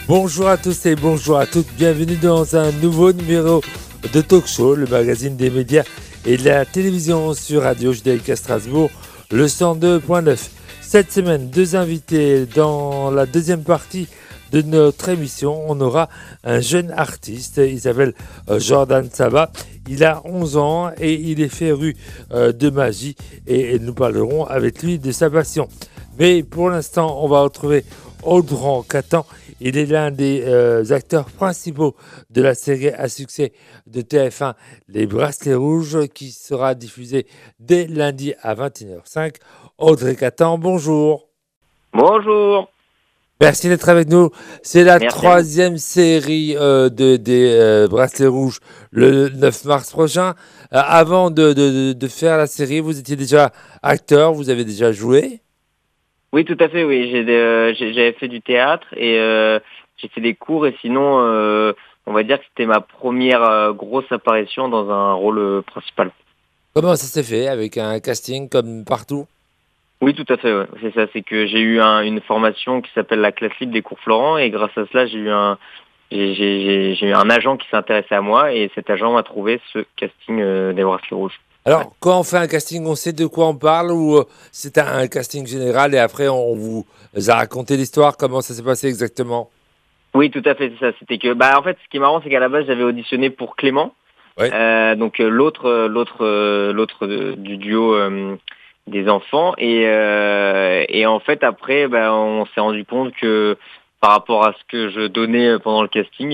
Bonjour à tous et bonjour à toutes, bienvenue dans un nouveau numéro de Talk Show, le magazine des médias et de la télévision sur Radio Judaïka Strasbourg, le 102.9. Cette semaine, deux invités. Dans la deuxième partie de notre émission, on aura un jeune artiste, il s'appelle Jordan Saba. Il a 11 ans et il est féru de magie et nous parlerons avec lui de sa passion. Mais pour l'instant, on va retrouver Audran Catan. Il est l'un des acteurs principaux de la série à succès de TF1, Les Bracelets Rouges, qui sera diffusée dès lundi à 21h05. Audrey Catan, bonjour. Bonjour. Merci d'être avec nous. C'est la Merci troisième série des Bracelets Rouges le 9 mars prochain. Avant de faire la série, vous étiez déjà acteur, vous avez déjà joué? Oui, tout à fait, oui. J'avais fait du théâtre et j'ai fait des cours et sinon, on va dire que c'était ma première grosse apparition dans un rôle principal. Comment ça s'est fait? Avec un casting comme partout? Oui, tout à fait, ouais. C'est ça, c'est que j'ai eu une formation qui s'appelle la classe libre des cours Florent et grâce à cela, j'ai eu un agent qui s'est intéressé à moi et cet agent m'a trouvé ce casting des Bracelets Rouges. Alors, quand on fait un casting, on sait de quoi on parle ou c'est un casting général et après on vous a raconté l'histoire, comment ça s'est passé exactement? Oui, tout à fait, c'est ça. C'était que, en fait, ce qui est marrant, c'est qu'à la base, j'avais auditionné pour Clément, Ouais. donc l'autre du duo des enfants, et en fait, après, on s'est rendu compte que par rapport à ce que je donnais pendant le casting,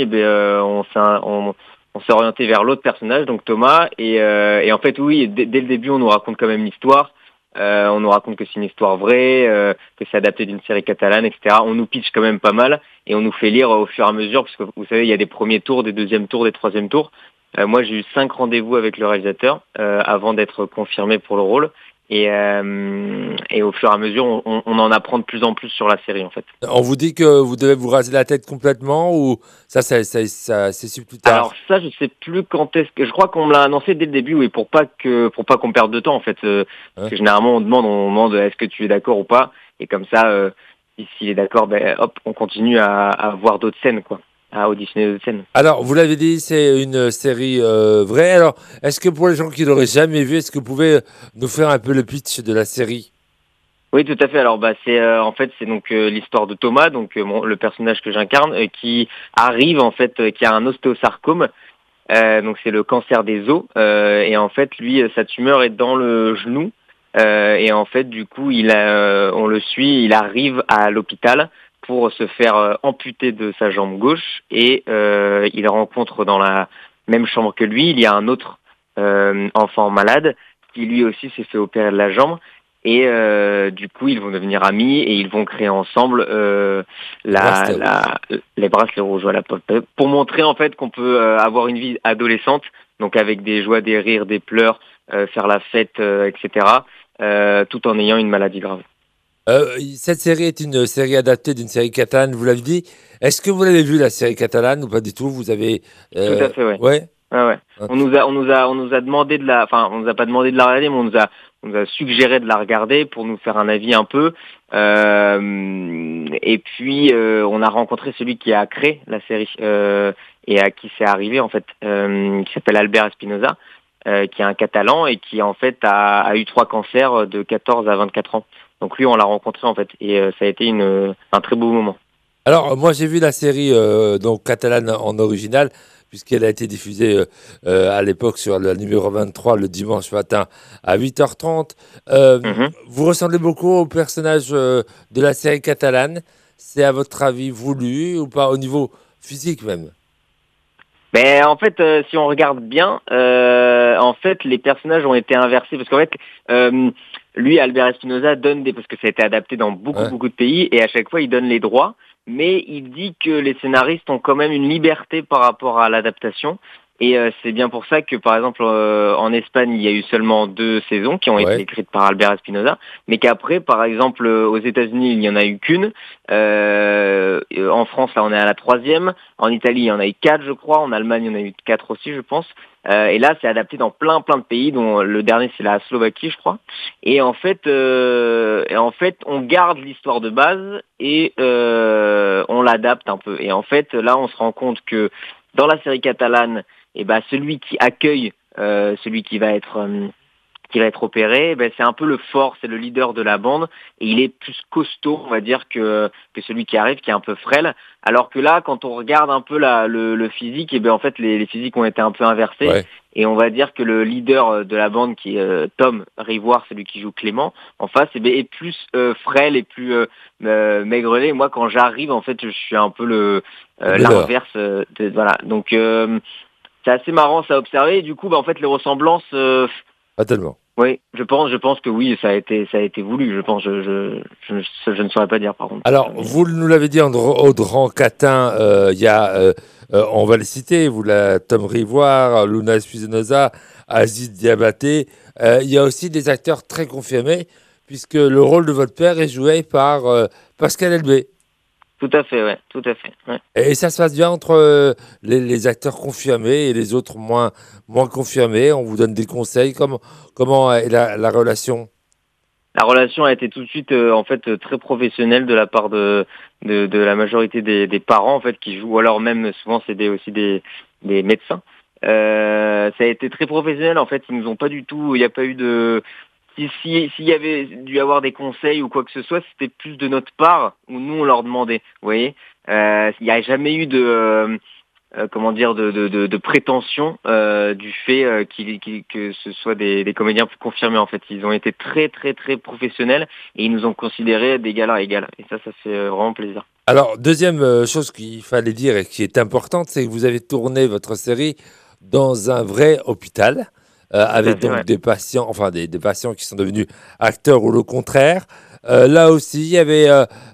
on s'est orienté vers l'autre personnage, donc Thomas, et en fait, oui, dès le début, on nous raconte quand même l'histoire. On nous raconte que c'est une histoire vraie, que c'est adapté d'une série catalane, etc. On nous pitch quand même pas mal et on nous fait lire au fur et à mesure, parce que vous savez, il y a des premiers tours, des deuxièmes tours, des troisièmes tours. Moi, j'ai eu 5 rendez-vous avec le réalisateur avant d'être confirmé pour le rôle. Et au fur et à mesure, on en apprend de plus en plus sur la série, en fait. On vous dit que vous devez vous raser la tête complètement ou ça c'est su plus tard? Alors ça, je sais plus quand est-ce que. Je crois qu'on me l'a annoncé dès le début, oui, pour pas qu'on perde de temps, en fait. Parce que généralement, on demande est-ce que tu es d'accord ou pas, et comme ça, s'il est d'accord, hop, on continue à voir d'autres scènes, quoi, à auditionner d'autres scènes. Alors, vous l'avez dit, c'est une série vraie. Alors, est-ce que pour les gens qui l'auraient jamais vu, est-ce que vous pouvez nous faire un peu le pitch de la série? Oui, tout à fait. Alors, c'est donc l'histoire de Thomas, donc le personnage que j'incarne, qui arrive en fait, qui a un ostéosarcome. Donc c'est le cancer des os, et en fait lui, sa tumeur est dans le genou, et en fait du coup on le suit, il arrive à l'hôpital pour se faire amputer de sa jambe gauche, et il rencontre dans la même chambre que lui, il y a un autre enfant malade qui lui aussi s'est fait opérer de la jambe. Et du coup, ils vont devenir amis et ils vont créer ensemble les Bracelets Rouges. Voilà, pour montrer en fait qu'on peut avoir une vie adolescente, donc avec des joies, des rires, des pleurs, faire la fête, etc., tout en ayant une maladie grave. Cette série est une série adaptée d'une série catalane, vous l'avez dit. Est-ce que vous l'avez vu, la série catalane, ou pas du tout? Vous avez... Tout à fait, ouais. Ouais. Ouais, ouais. On nous a demandé on nous a pas demandé de la regarder, mais on nous a suggéré de la regarder pour nous faire un avis un peu. Et puis on a rencontré celui qui a créé la série et à qui c'est arrivé en fait, qui s'appelle Albert Espinosa, qui est un Catalan et qui en fait a eu 3 cancers de 14 à 24 ans. Donc lui, on l'a rencontré en fait, et ça a été un très beau moment. Alors, moi, j'ai vu la série donc catalane en original, puisqu'elle a été diffusée à l'époque sur le numéro 23 le dimanche matin à 8h30. Vous ressemblez beaucoup au personnage de la série catalane. C'est à votre avis voulu ou pas, au niveau physique même? Mais en fait, si on regarde bien, en fait, les personnages ont été inversés parce qu'en fait, lui, Albert Espinosa parce que ça a été adapté dans beaucoup de pays, et à chaque fois, il donne les droits, mais il dit que les scénaristes ont quand même une liberté par rapport à l'adaptation, Et c'est bien pour ça que, par exemple, en Espagne, il y a eu seulement 2 saisons qui ont été Ouais. écrites par Albert Espinosa, mais qu'après, par exemple, aux États-Unis, il n'y en a eu qu'une. En France, là, on est à la 3e. En Italie, il y en a eu 4, je crois. En Allemagne, il y en a eu 4 aussi, je pense. Et là, c'est adapté dans plein de pays, dont le dernier, c'est la Slovaquie, je crois. Et en fait, on garde l'histoire de base et on l'adapte un peu. Et en fait, là, on se rend compte que dans la série catalane, et ben celui qui accueille, celui qui va être opéré, ben c'est un peu le fort, c'est le leader de la bande, et il est plus costaud, on va dire, que celui qui arrive, qui est un peu frêle. Alors que là, quand on regarde un peu le physique, et ben en fait les physiques ont été un peu inversés, Ouais. et on va dire que le leader de la bande, qui est Tom Rivoire, celui qui joue Clément, en face, eh ben, est plus frêle et plus maigrelet. Moi, quand j'arrive, en fait, je suis un peu Le meneur. l'inverse. Voilà. Donc c'est assez marrant ça à observer. Et du coup, bah, en fait, les ressemblances, Pas tellement. oui, je pense que oui, ça a été voulu. Je pense, je ne saurais pas dire par contre. Alors, Mais vous nous l'avez dit, Audran Catin, il y a, on va les citer, Tom Rivoire, Luna Espinosa, Aziz Diabaté. Il y a aussi des acteurs très confirmés, puisque le rôle de votre père est joué par Pascal Elbé. tout à fait, ouais, tout à fait. Ouais. Et ça se passe bien entre les acteurs confirmés et les autres moins confirmés. On vous donne des conseils. Comment est la relation? La relation a été tout de suite, en fait, très professionnelle de la part de la majorité des parents, en fait, qui jouent. Ou alors même souvent, c'est aussi des médecins. Ça a été très professionnel. En fait, ils nous ont pas du tout. Il n'y a pas eu de. S'il y avait dû avoir des conseils ou quoi que ce soit, c'était plus de notre part où nous on leur demandait. Vous voyez, il n'y a jamais eu de comment dire de prétention du fait que ce soit des comédiens plus confirmés. En fait, ils ont été très très très professionnels et ils nous ont considérés d'égal à égal. Et ça fait vraiment plaisir. Alors, deuxième chose qu'il fallait dire et qui est importante, c'est que vous avez tourné votre série dans un vrai hôpital, Tout à avec fait, donc ouais. des patients, enfin des patients qui sont devenus acteurs ou le contraire. Là aussi, il y avait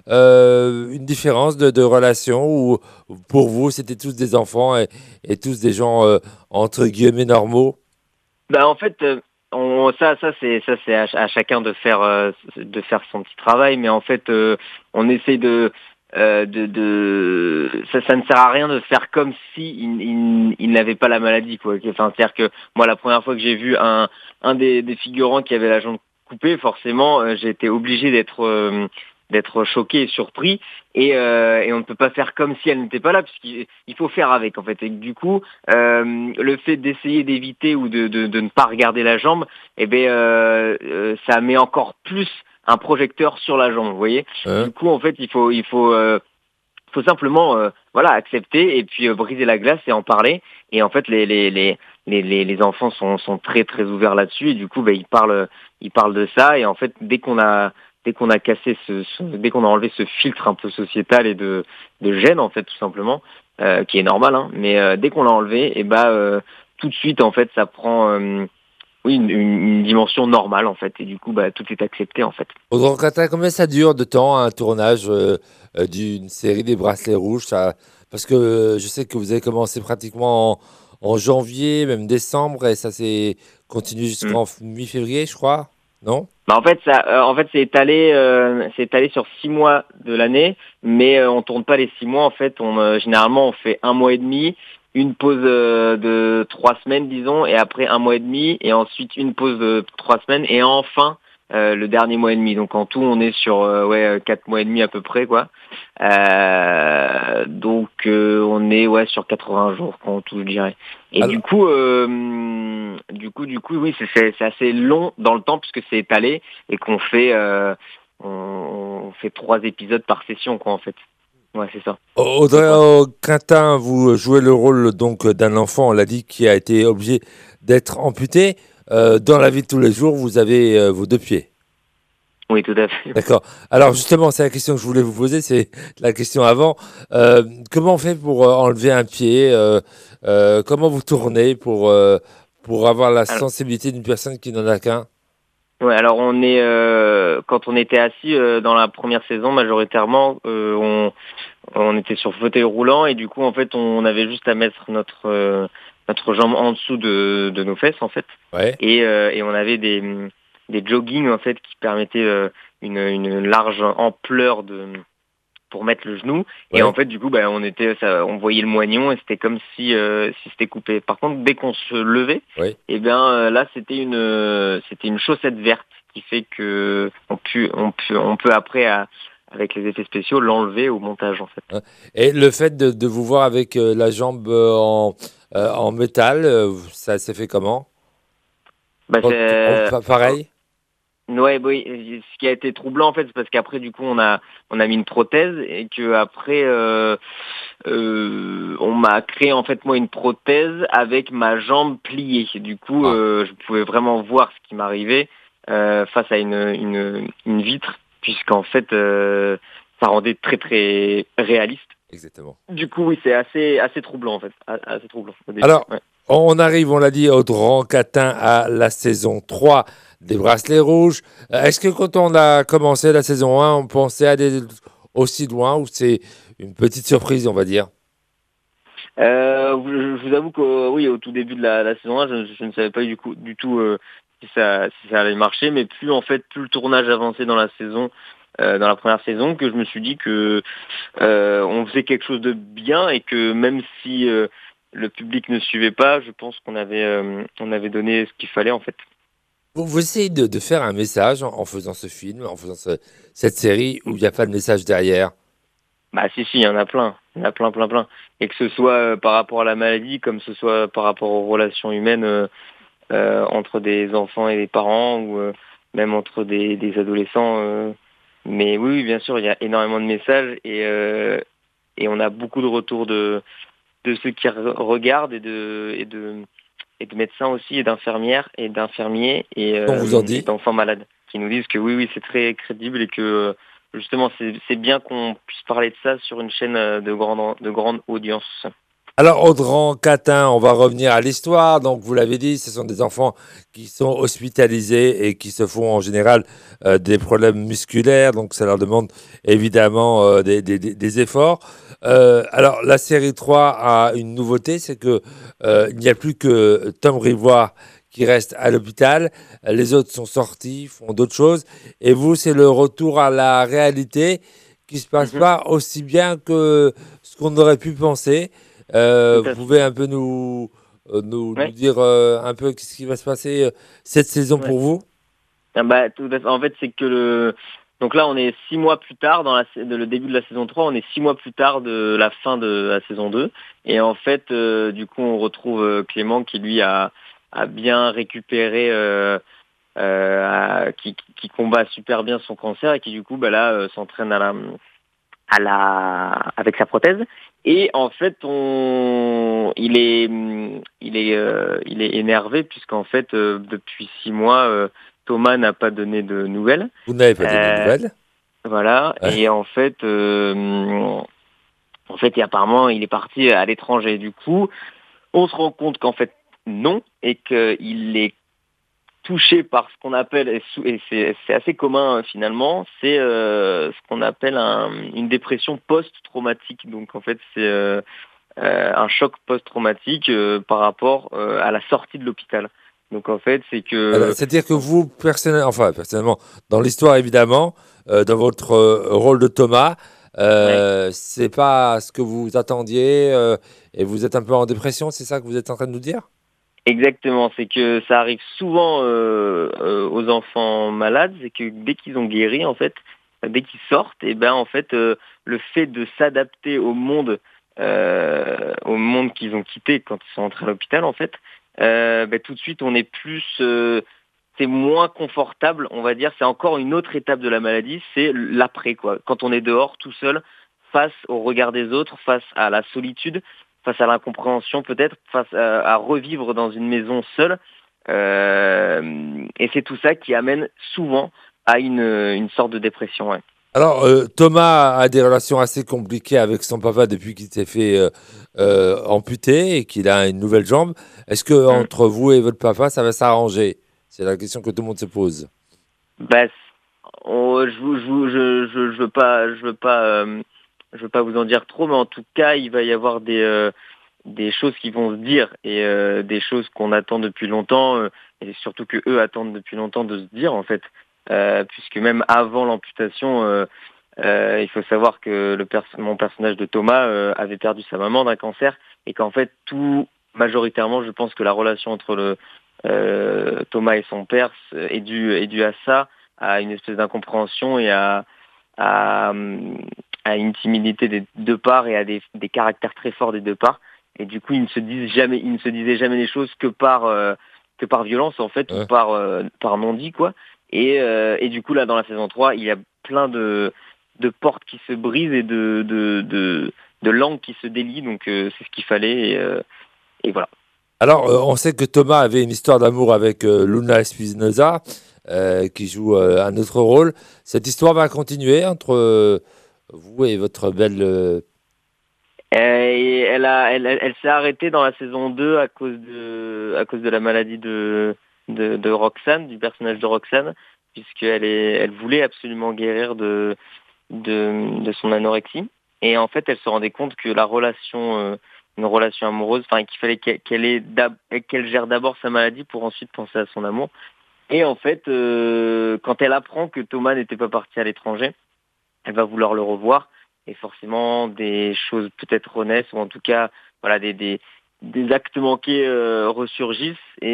une différence de relation où pour vous, c'était tous des enfants et tous des gens entre guillemets normaux. Bah en fait, ça c'est à chacun de faire son petit travail, mais en fait, on essaye ça ne sert à rien de faire comme si il n'avait pas la maladie, quoi. Enfin, c'est-à-dire que moi, la première fois que j'ai vu un des figurants qui avait la jambe coupée, forcément, j'ai été obligé d'être choqué et surpris, et on ne peut pas faire comme si elle n'était pas là, puisqu'il faut faire avec, en fait. Et du coup, le fait d'essayer d'éviter ou de ne pas regarder la jambe, eh ben, ça met encore plus un projecteur sur la jambe, vous voyez. Hein. Du coup, en fait, il faut simplement voilà, accepter et puis briser la glace et en parler. Et en fait, les enfants sont très très ouverts là-dessus, et du coup, ils parlent de ça. Et en fait, dès qu'on a cassé dès qu'on a enlevé ce filtre un peu sociétal et de gêne, en fait, tout simplement, qui est normal, hein, mais dès qu'on l'a enlevé, et tout de suite, en fait, ça prend oui, une dimension normale, en fait, et du coup, tout est accepté, en fait. Au Grand Qatar, combien ça dure de temps un tournage d'une série des Bracelets Rouges parce que je sais que vous avez commencé pratiquement en janvier, même décembre, et ça s'est continué Mm. jusqu'en mi-février, je crois, non? En fait, c'est étalé sur 6 mois de l'année, mais on tourne pas les 6 mois. En fait, généralement on fait 1 mois et demi, une pause de 3 semaines, disons, et après 1 mois et demi, et ensuite une pause de 3 semaines, et enfin le dernier mois et demi. Donc en tout, on est sur 4 mois et demi à peu près, quoi. Donc on est sur 80 jours, en tout, je dirais. Et Alors, du coup, oui, c'est assez long dans le temps puisque c'est étalé et on fait 3 épisodes par session, quoi, en fait. Ouais, c'est ça, à peu près. Audrey Quintin, vous jouez le rôle donc d'un enfant, on l'a dit, qui a été obligé d'être amputé. Dans la vie de tous les jours, vous avez vos deux pieds. Oui, tout à fait. D'accord. Alors justement, c'est la question que je voulais vous poser, c'est la question avant. Comment on fait pour enlever un pied comment vous tournez pour avoir la Alors, sensibilité d'une personne qui n'en a qu'un? ouais, alors quand on était assis dans la première saison, majoritairement, on était sur fauteuil roulant, et du coup, en fait, on avait juste à mettre notre jambe en dessous de nos fesses en fait. Ouais. Et on avait des joggings en fait qui permettaient une large ampleur pour mettre le genou. Et Ouais. en fait, du coup, on voyait le moignon et c'était comme si c'était coupé. Par contre, dès qu'on se levait, Ouais. et bien là, c'était une chaussette verte qui fait que on peut après, avec les effets spéciaux, l'enlever au montage en fait. Hein. Et le fait de vous voir avec la jambe en métal, ça s'est fait comment? Bah, c'est Pareil? Ouais, oui. Ce qui a été troublant en fait, c'est parce qu'après du coup on a mis une prothèse et que après on m'a créé en fait moi une prothèse avec ma jambe pliée. Du coup, Ah, je pouvais vraiment voir ce qui m'arrivait face à une vitre, puisqu'en fait ça rendait très très réaliste. exactement. Du coup, oui, c'est assez troublant en fait, assez troublant au début. Alors, Ouais. on arrive, on l'a dit, au grand catin à la saison 3 des Bracelets Rouges. Est-ce que quand on a commencé la saison 1, on pensait aller aussi loin ou c'est une petite surprise, on va dire? Je vous avoue que oui, au tout début de la saison 1, je ne savais pas du tout si ça allait marcher, mais plus le tournage avançait dans la saison, dans la première saison, que je me suis dit que on faisait quelque chose de bien et que même si le public ne suivait pas, je pense on avait donné ce qu'il fallait en fait. Vous essayez de faire un message en faisant ce film, en faisant cette série où il n'y a pas de message derrière. Bah si, il y en a plein. Il y en a plein, plein, plein. Et que ce soit par rapport à la maladie, comme ce soit par rapport aux relations humaines entre des enfants et des parents, ou même entre des adolescents. Mais oui, oui, bien sûr, il y a énormément de messages et on a beaucoup de retours de ceux qui regardent et de médecins aussi, et d'infirmières et d'infirmiers On vous en et dit. d'enfants malades qui nous disent que oui, oui, c'est très crédible et que justement, c'est bien qu'on puisse parler de ça sur une chaîne de grande audience. Alors, Audran Catin, on va revenir à l'histoire. Donc, vous l'avez dit, ce sont des enfants qui sont hospitalisés et qui se font en général des problèmes musculaires. Donc, ça leur demande évidemment des efforts. Alors, la série 3 a une nouveauté, c'est que il n'y a plus que Tom Rivoire qui reste à l'hôpital. Les autres sont sortis, font d'autres choses. Et vous, c'est le retour à la réalité qui se passe Mhm, pas aussi bien que ce qu'on aurait pu penser. tout Vous à fait. pouvez un peu nous Ouais, dire un peu ce qui va se passer cette saison ouais. pour vous? Ah bah, tout à fait. En fait, c'est que donc là, on est 6 mois plus tard le début de la saison 3, on est 6 mois plus tard de la fin de la saison 2. Et en fait, du coup, on retrouve Clément qui lui a bien récupéré, qui combat super bien son cancer et qui du coup, bah là, s'entraîne avec sa prothèse. Et en fait, il est énervé puisqu'en fait, depuis 6 mois, Thomas n'a pas donné de nouvelles. Vous n'avez pas donné de Euh, nouvelles? voilà. Ouais. Et en fait, et apparemment, il est parti à l'étranger. Du coup, on se rend compte qu'en fait, non, et qu'il est touché par ce qu'on appelle, et c'est assez commun finalement, c'est ce qu'on appelle une dépression post-traumatique. Donc en fait, c'est un choc post-traumatique par rapport à la sortie de l'hôpital. Donc en fait, c'est Voilà. que C'est-à-dire que vous, personnellement, dans l'histoire évidemment, dans votre rôle de Thomas, ouais, c'est pas ce que vous attendiez et vous êtes un peu en dépression, c'est ça que vous êtes en train de nous dire? exactement, c'est que ça arrive souvent aux enfants malades, c'est que dès qu'ils ont guéri, en fait, dès qu'ils sortent, et ben en fait, le fait de s'adapter au monde qu'ils ont quitté quand ils sont entrés à l'hôpital, en fait, ben, tout de suite, on est plus, c'est moins confortable, on va dire. C'est encore une autre étape de la maladie, c'est l'après, quoi. Quand on est dehors, tout seul, face au regard des autres, face à la solitude, face à l'incompréhension peut-être, face à revivre dans une maison seule. Et c'est tout ça qui amène souvent à une sorte de dépression. Ouais. Alors, Thomas a des relations assez compliquées avec son papa depuis qu'il s'est fait amputer et qu'il a une nouvelle jambe. Est-ce que Mm. entre vous et votre papa, ça va s'arranger? C'est la question que tout le monde se pose. Bah, je veux pas vous en dire trop, mais en tout cas, il va y avoir des choses qui vont se dire et des choses qu'on attend depuis longtemps et surtout que eux attendent depuis longtemps de se dire en fait, puisque même avant l'amputation, il faut savoir que mon personnage de Thomas avait perdu sa maman d'un cancer et qu'en fait tout majoritairement, je pense que la relation entre Thomas et son père est due à ça, à une espèce d'incompréhension et à, à une timidité des deux parts et à des caractères très forts des deux parts. Et du coup, ils ne se disaient jamais les choses que par violence en fait, ou par non-dit quoi. Et du coup là, dans la saison 3, il y a plein de portes qui se brisent et de langues qui se délient. Donc c'est ce qu'il fallait et voilà. Alors, on sait que Thomas avait une histoire d'amour avec Luna Espinosa, qui joue un autre rôle. Cette histoire va continuer entre vous et votre belle... Et elle s'est arrêtée dans la saison 2 à cause de la maladie de Roxane, du personnage de Roxane, puisqu'elle voulait absolument guérir de son anorexie. Et en fait, elle se rendait compte que une relation amoureuse, enfin qu'il fallait qu'elle gère d'abord sa maladie pour ensuite penser à son amour. Et en fait, quand elle apprend que Thomas n'était pas parti à l'étranger, elle va vouloir le revoir. Et forcément, des choses peut-être renaissent, ou en tout cas, voilà, des actes manqués ressurgissent.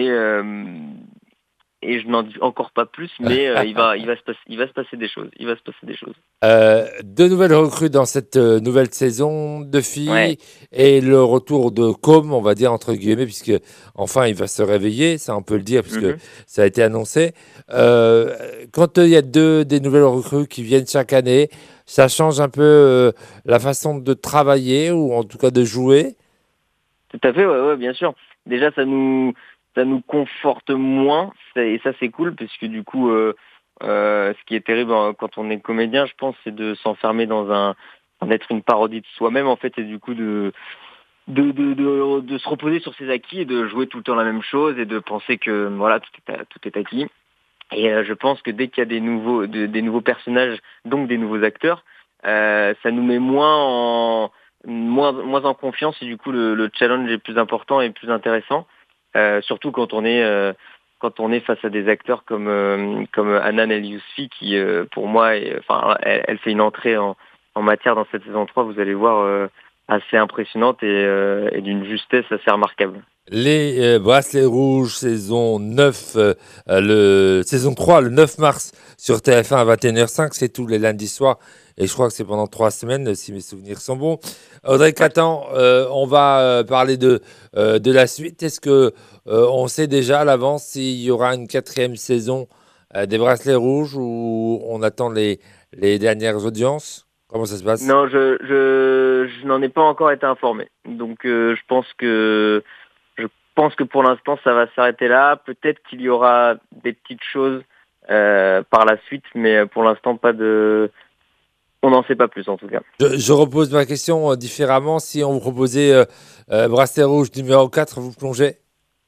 Et je n'en dis encore pas plus, mais il va se passer des choses. Il va se passer des choses. Deux nouvelles recrues dans cette nouvelle saison, deux filles, Ouais. et le retour de Com, on va dire entre guillemets, puisque enfin il va se réveiller, ça on peut le dire, puisque ça a été annoncé. Quand il y a des nouvelles recrues qui viennent chaque année, ça change un peu la façon de travailler, ou en tout cas de jouer. Tout à fait, ouais, bien sûr. Déjà, ça nous conforte moins, et ça c'est cool, parce que du coup, ce qui est terrible quand on est comédien, je pense, c'est de s'enfermer d'être une parodie de soi-même en fait, et du coup de se reposer sur ses acquis et de jouer tout le temps la même chose et de penser que voilà, tout est acquis. Et je pense que dès qu'il y a des nouveaux personnages, donc des nouveaux acteurs, ça nous met moins en confiance, et du coup le challenge est plus important et plus intéressant, surtout quand on est face à des acteurs comme Hanan El-Yousfi qui pour moi elle fait une entrée en matière dans cette saison 3, vous allez voir, assez impressionnante et d'une justesse assez remarquable. Les Bracelets Rouges, saison 9, saison 3, le 9 mars sur TF1 à 21h05, c'est tous les lundis soirs. Et je crois que c'est pendant 3 semaines, si mes souvenirs sont bons. Audrey Catan, on va parler de la suite. Est-ce que on sait déjà à l'avance s'il y aura une 4e saison des Bracelets Rouges, ou on attend les dernières audiences? Comment ça se passe? Non, je n'en ai pas encore été informé. Donc je pense que pour l'instant ça va s'arrêter là. Peut-être qu'il y aura des petites choses par la suite, mais pour l'instant on n'en sait pas plus en tout cas. Je repose ma question différemment. Si on vous proposait Bracelet Rouge numéro 4, vous plongez?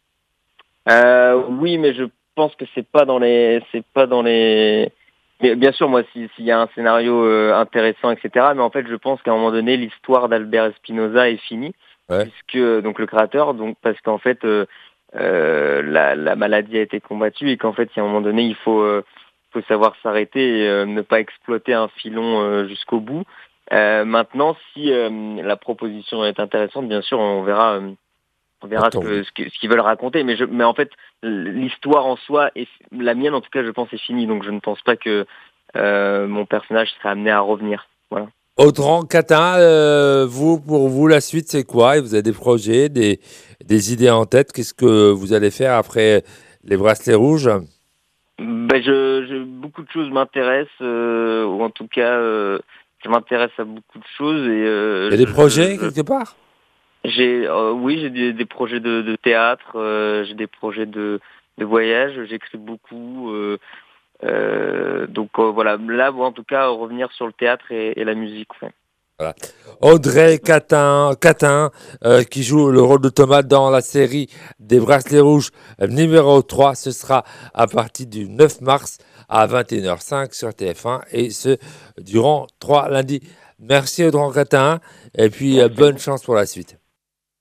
Oui, mais je pense que c'est pas dans les. Mais bien sûr, moi, s'il y a un scénario intéressant, etc. Mais en fait, je pense qu'à un moment donné, l'histoire d'Albert Espinosa est finie, Ouais. puisque donc le créateur, donc parce qu'en fait, la maladie a été combattue et qu'en fait, il y a un moment donné, il faut savoir s'arrêter et ne pas exploiter un filon jusqu'au bout. Maintenant, si la proposition est intéressante, bien sûr, on verra. On verra ce qu'ils veulent raconter, mais en fait, l'histoire en soi, la mienne en tout cas, je pense, est finie, donc je ne pense pas que mon personnage serait amené à revenir. Voilà. Audran Catin, pour vous, la suite, c'est quoi? Et vous avez des projets, des idées en tête? Qu'est-ce que vous allez faire après les Bracelets Rouges? Beaucoup de choses m'intéressent, ou en tout cas, je m'intéresse à beaucoup de choses. Il y a des projets quelque part? Oui, j'ai des projets de théâtre, j'ai des projets de voyage, j'écris beaucoup. Donc voilà, là, en tout cas, revenir sur le théâtre et la musique. Ouais. Voilà. Audrey Catin, qui joue le rôle de Thomas dans la série des Bracelets Rouges numéro 3. Ce sera à partir du 9 mars à 21h05 sur TF1, et ce, durant 3 lundis. Merci Audrey Catin, et puis bonne chance pour la suite.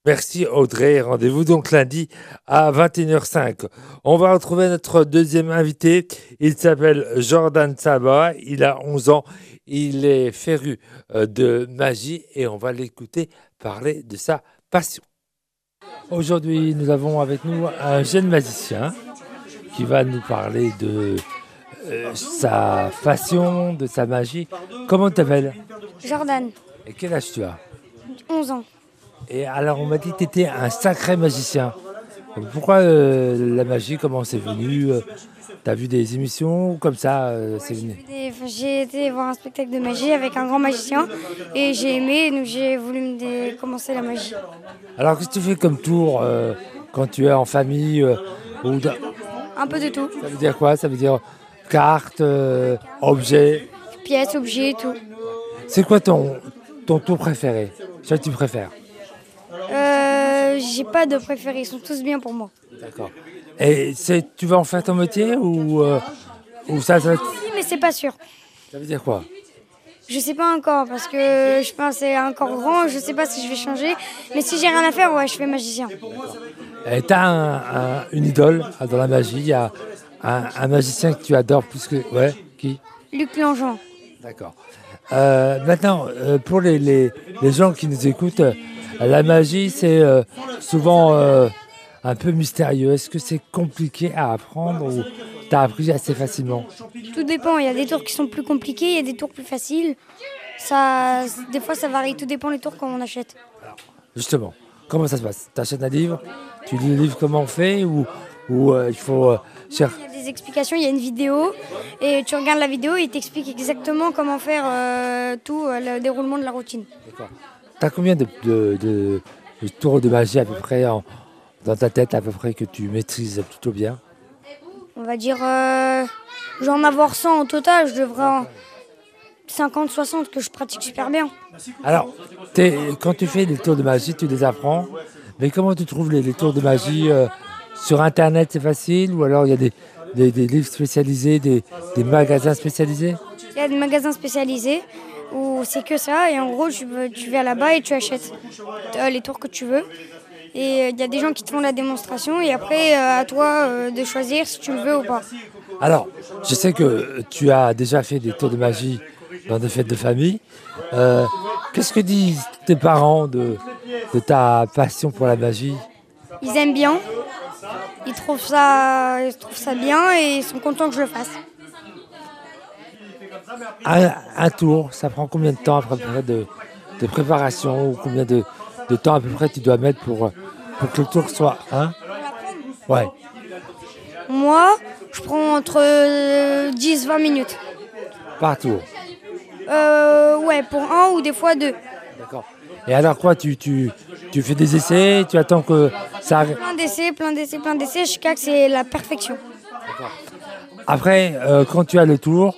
Merci Audrey. Rendez-vous donc lundi à 21h05. On va retrouver notre deuxième invité. Il s'appelle Jordan Saba. Il a 11 ans. Il est féru de magie et on va l'écouter parler de sa passion. Aujourd'hui, nous avons avec nous un jeune magicien qui va nous parler de sa passion, de sa magie. Comment tu t'appelles? Jordan, Et quel âge tu as? 11 ans. Et alors, on m'a dit que tu étais un sacré magicien. Pourquoi la magie? Comment c'est venu? Tu as vu des émissions ou comme ça c'est venu? J'ai été voir un spectacle de magie avec un grand magicien et j'ai aimé, donc j'ai voulu commencer la magie. Alors, qu'est-ce que tu fais comme tour quand tu es en famille Un peu de tout, Ça veut dire quoi? Ça veut dire cartes, objets. pièces, objets, tout. C'est quoi ton tour préféré? Ce que tu préfères? J'ai pas de préféré, ils sont tous bien pour moi. D'accord. Et tu vas en faire ton métier ou ça Oui, mais c'est pas sûr. veut dire quoi? Je sais pas encore parce que je pense que c'est encore grand, je sais pas si je vais changer. Mais si j'ai rien à faire, ouais, je fais magicien. Et t'as une idole dans la magie? Il y a un magicien que tu adores plus que... Ouais, qui? Luc Langean. D'accord. Maintenant, pour les gens qui nous écoutent, la magie, c'est souvent un peu mystérieux. Est-ce que c'est compliqué à apprendre ou t'as appris assez facilement? Tout dépend, il y a des tours qui sont plus compliqués, il y a des tours plus faciles. Des fois ça varie, tout dépend des tours qu'on achète. Justement, comment ça se passe? Tu achètes un livre, tu lis le livre comment on fait ou il faut chercher? Il y a des explications, il y a une vidéo et tu regardes la vidéo et il t'explique exactement comment faire tout le déroulement de la routine. D'accord. T'as combien de tours de magie à peu près dans ta tête à peu près que tu maîtrises plutôt bien? On va dire, je vais en avoir 100 au total, je devrais en 50, 60 que je pratique super bien. Alors, quand tu fais des tours de magie, tu les apprends, mais comment tu trouves les tours de magie sur Internet, c'est facile? Ou alors il y a des livres spécialisés, des magasins spécialisés? Il y a des magasins spécialisés où c'est que ça et en gros tu vas là-bas et tu achètes les tours que tu veux. Et il y a des gens qui te font la démonstration et après à toi de choisir si tu le veux ou pas. Alors, je sais que tu as déjà fait des tours de magie dans des fêtes de famille. Qu'est-ce que disent tes parents de ta passion pour la magie? Ils aiment bien, ils trouvent ça bien et ils sont contents que je le fasse. Un tour, ça prend combien de temps à peu près de préparation ou combien de temps à peu près tu dois mettre pour que le tour soit... Hein? Ouais. Moi, je prends entre 10-20 minutes. Par tour? Ouais, pour un ou des fois deux. D'accord. Et alors quoi, tu fais des essais, tu attends que ça arrive? Plein d'essais, jusqu'à que c'est la perfection. Après, quand tu as le tour,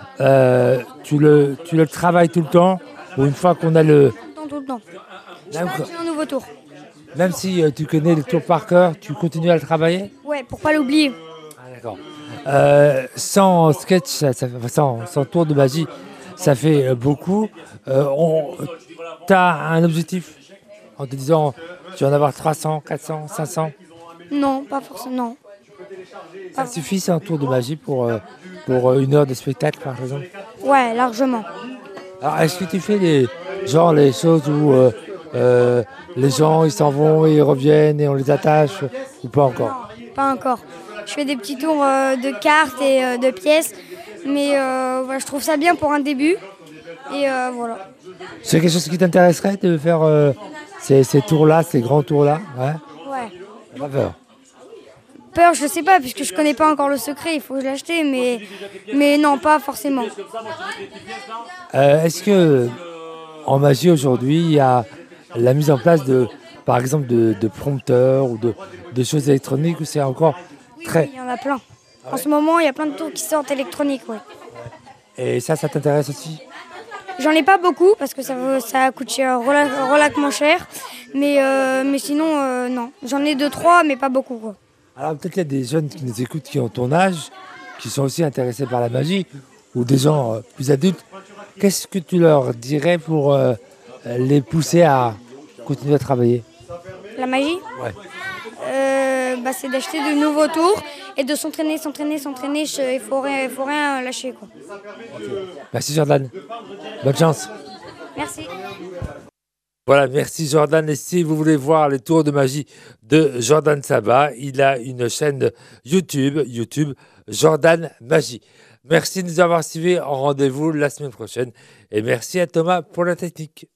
tu le travailles tout le temps ou une fois qu'on a le... Tout le temps. Je Même, fais un nouveau tour. même si tu connais le tour par cœur, tu continues à le travailler? Ouais, pour pas l'oublier. Ah, d'accord. Sans sketch, sans tour de magie, ça fait beaucoup. Tu as un objectif en te disant tu vas en avoir 300, 400, 500? Non, pas forcément. Non. Ça suffit, c'est un tour de magie pour une heure de spectacle, par exemple? Ouais, largement. Alors, est-ce que tu fais les choses où les gens ils s'en vont et ils reviennent et on les attache ou pas encore? Pas encore. Je fais des petits tours de cartes et de pièces, mais voilà, je trouve ça bien pour un début. Et voilà. C'est quelque chose qui t'intéresserait de faire ces tours-là, ces grands tours-là? Ouais. Ouais. Pas peur. Peur, je sais pas, puisque je connais pas encore le secret, il faut l'acheter, mais non, pas forcément. Est-ce que en magie aujourd'hui, il y a la mise en place par exemple, de prompteurs ou de choses électroniques où c'est encore très... Oui, il y en a plein. En ce moment, il y a plein de tours qui sortent électroniques, oui. Et ça t'intéresse aussi? J'en ai pas beaucoup parce que ça coûte relativement cher, mais sinon, non. J'en ai 2-3, mais pas beaucoup, quoi. Alors peut-être qu'il y a des jeunes qui nous écoutent qui ont ton âge, qui sont aussi intéressés par la magie, ou des gens plus adultes. Qu'est-ce que tu leur dirais pour les pousser à continuer à travailler? La magie, Ouais. c'est d'acheter de nouveaux tours et de s'entraîner. Il faut rien lâcher, quoi. Merci Jordan. Bonne chance. Merci. Voilà, merci Jordan. Et si vous voulez voir les tours de magie de Jordan Sabat, il a une chaîne YouTube Jordan Magie. Merci de nous avoir suivis. En rendez-vous la semaine prochaine. Et merci à Thomas pour la technique.